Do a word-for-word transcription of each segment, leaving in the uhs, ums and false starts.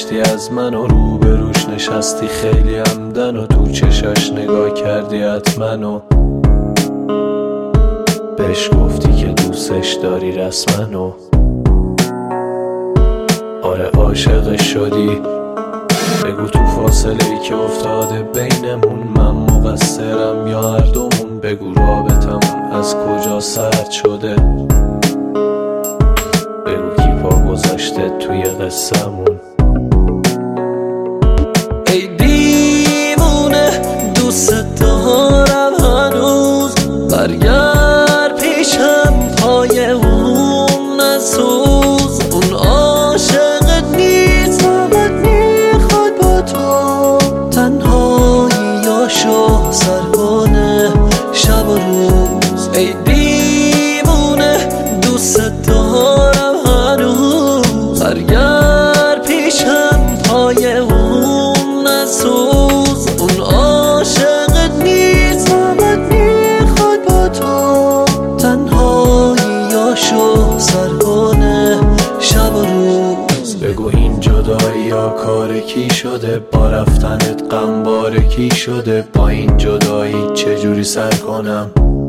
گذشتی از من و روبروش نشستی خیلی عمدن و تو چشاش نگاه کردی حتما و بهش گفتی که دوستش داری رسما و آره عاشقش شدی. بگو تو فاصله ای که افتاده بینمون من مقصرم یا هر دومون؟ بگو رابطمون از کجا سرد شده؟ بگو کی پا گذاشته توی قصه‌مون؟ ای دیوونه دوست دارم هنوز، برگرد پیشم پای اون نسوز. اون عاشقت نیست فقط میخواد با تو تنهاییاشو سر کنه شب و روز. ای دیوونه دوست دارم هنوز، برگرد پیشم پای اون نسوز. اون عاشقت نیست فقط میخواد با تو تنهاییاشو سر کنه شب و روز. بگو این جدایی یا کار کی شده؟ با رفتنت غم بار کی شده؟ با این جدایی چجوری سر کنم؟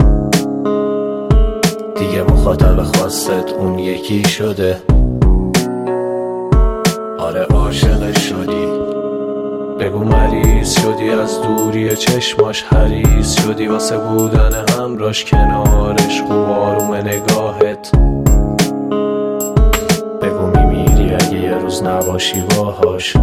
دیگه مخاطب خواستت اون یکی شده. آره عاشقش شدی. بگو مریض شدی از دوری چشماش، حریص شدی واسه بودن همراش کنارش، خوب آروم نگاهت. بگو میمیری اگه یه روز نباشی باهاش.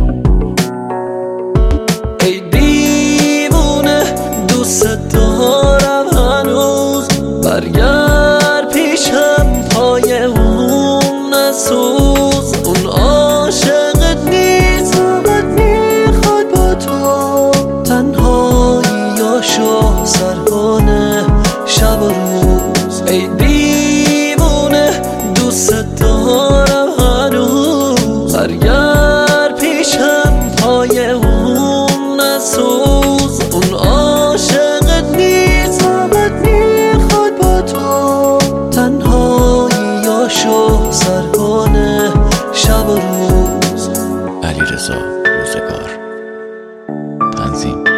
ای دیوونه دوست دارم هنوز، برگرد پیشم پای اون نسوز. اون عاشقت نیست فقط میخواد با تو تنهاییاشو سر کنه شب و روز. ای دیوونه دوست دارم هنوز، برگرد پیشم پای اون نسوز. اون عاشقت نیست فقط میخواد با تو تنهاییاشو سر کنه شب و روز. علیرضا روزگار. تنظیم